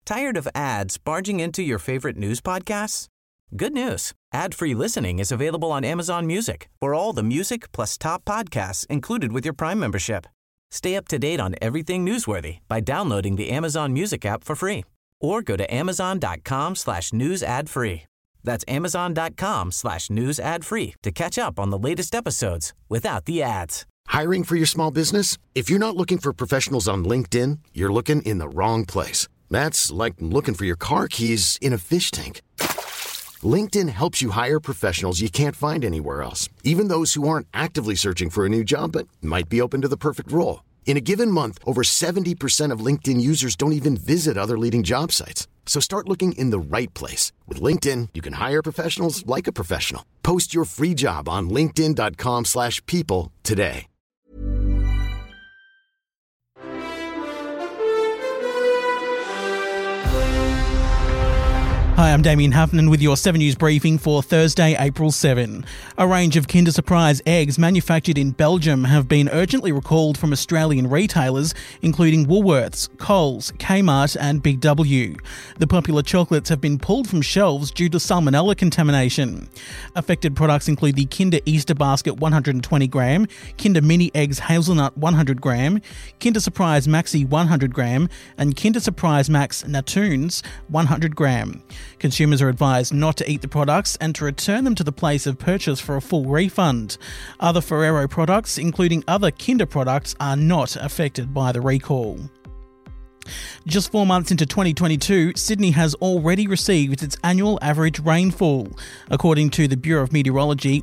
Tired of ads barging into your favorite news podcasts? Good news. Ad-free listening is available on Amazon Music for all the music plus top podcasts included with your Prime membership. Stay up to date on everything newsworthy by downloading the Amazon Music app for free or go to amazon.com/news ad free. That's amazon.com/news ad free to catch up on the latest episodes without the ads. Hiring for your small business? If you're not looking for professionals on LinkedIn, you're looking in the wrong place. That's like looking for your car keys in a fish tank. LinkedIn helps you hire professionals you can't find anywhere else, even those who aren't actively searching for a new job but might be open to the perfect role. In a given month, over 70% of LinkedIn users don't even visit other leading job sites. So start looking in the right place. With LinkedIn, you can hire professionals like a professional. Post your free job on linkedin.com/people today. Hi, I'm Damien Huffman with your 7 News briefing for Thursday, April 7. A range of Kinder Surprise eggs manufactured in Belgium have been urgently recalled from Australian retailers, including Woolworths, Coles, Kmart and Big W. The popular chocolates have been pulled from shelves due to salmonella contamination. Affected products include the Kinder Easter Basket 120g, Kinder Mini Eggs Hazelnut 100g, Kinder Surprise Maxi 100g and Kinder Surprise Max Natoons 100g. Consumers are advised not to eat the products and to return them to the place of purchase for a full refund. Other Ferrero products, including other Kinder products, are not affected by the recall. Just 4 months into 2022, Sydney has already received its annual average rainfall. According to the Bureau of Meteorology,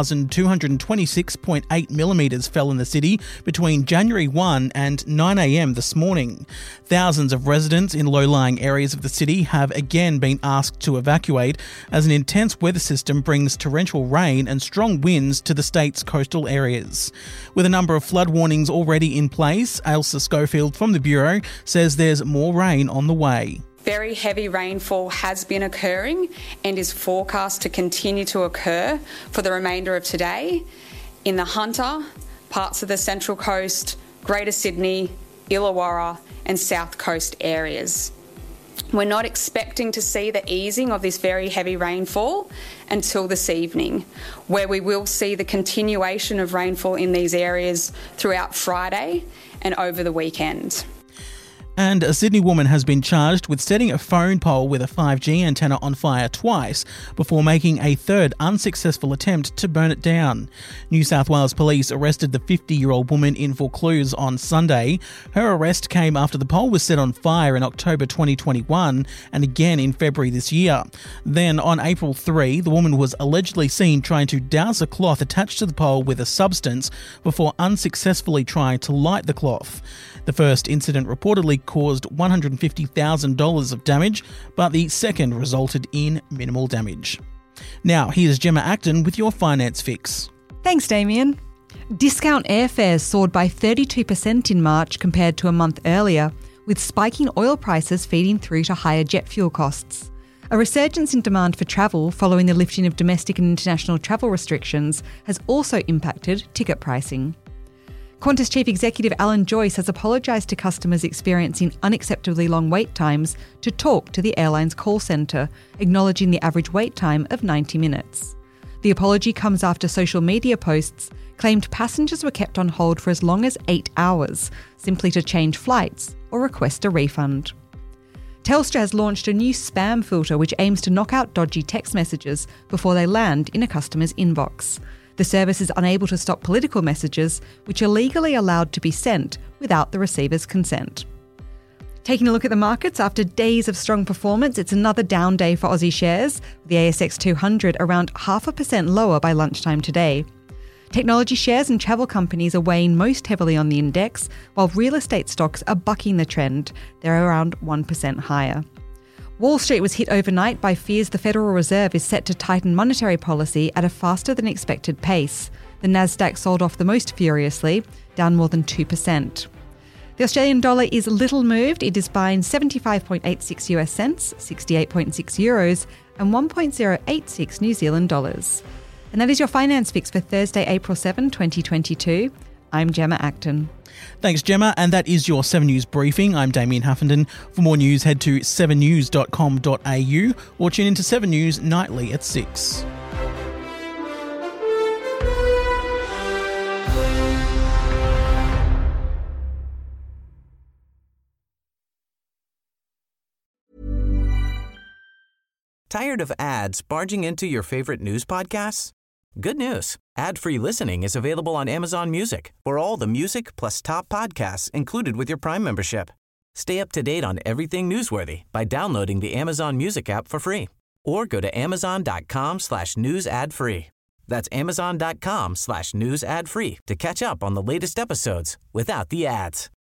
1,226.8 millimetres fell in the city between January 1 and 9am this morning. Thousands of residents in low-lying areas of the city have again been asked to evacuate as an intense weather system brings torrential rain and strong winds to the state's coastal areas. With a number of flood warnings already in place, Ailsa Schofield from the Bureau says there's more rain on the way. Very heavy rainfall has been occurring and is forecast to continue to occur for the remainder of today in the Hunter, parts of the Central Coast, Greater Sydney, Illawarra and South Coast areas. We're not expecting to see the easing of this very heavy rainfall until this evening, where we will see the continuation of rainfall in these areas throughout Friday and over the weekend. And a Sydney woman has been charged with setting a phone pole with a 5G antenna on fire twice before making a third unsuccessful attempt to burn it down. New South Wales Police arrested the 50-year-old woman in Vaucluse on Sunday. Her arrest came after the pole was set on fire in October 2021 and again in February this year. Then on April 3, the woman was allegedly seen trying to douse a cloth attached to the pole with a substance before unsuccessfully trying to light the cloth. The first incident reportedly caused $150,000 of damage, but the second resulted in minimal damage. Now, here's Gemma Acton with your Finance Fix. Thanks, Damien. Discount airfares soared by 32% in March compared to a month earlier, with spiking oil prices feeding through to higher jet fuel costs. A resurgence in demand for travel following the lifting of domestic and international travel restrictions has also impacted ticket pricing. Qantas Chief Executive Alan Joyce has apologised to customers experiencing unacceptably long wait times to talk to the airline's call centre, acknowledging the average wait time of 90 minutes. The apology comes after social media posts claimed passengers were kept on hold for as long as 8 hours, simply to change flights or request a refund. Telstra has launched a new spam filter which aims to knock out dodgy text messages before they land in a customer's inbox. The service is unable to stop political messages, which are legally allowed to be sent without the receiver's consent. Taking a look at the markets, after days of strong performance, it's another down day for Aussie shares, with the ASX 200 around 0.5% lower by lunchtime today. Technology shares and travel companies are weighing most heavily on the index, while real estate stocks are bucking the trend. They're around 1% higher. Wall Street was hit overnight by fears the Federal Reserve is set to tighten monetary policy at a faster than expected pace. The Nasdaq sold off the most furiously, down more than 2%. The Australian dollar is little moved. It is buying 75.86 US cents, 68.6 euros and 1.086 New Zealand dollars. And that is your Finance Fix for Thursday, April 7, 2022. I'm Gemma Acton. Thanks, Gemma. And that is your 7 News briefing. I'm Damien Huffenden. For more news, head to 7news.com.au or tune into 7 News nightly at 6. Tired of ads barging into your favorite news podcasts? Good news. Ad-free listening is available on Amazon Music for all the music plus top podcasts included with your Prime membership. Stay up to date on everything newsworthy by downloading the Amazon Music app for free or go to amazon.com/news ad free. That's amazon.com/news ad free to catch up on the latest episodes without the ads.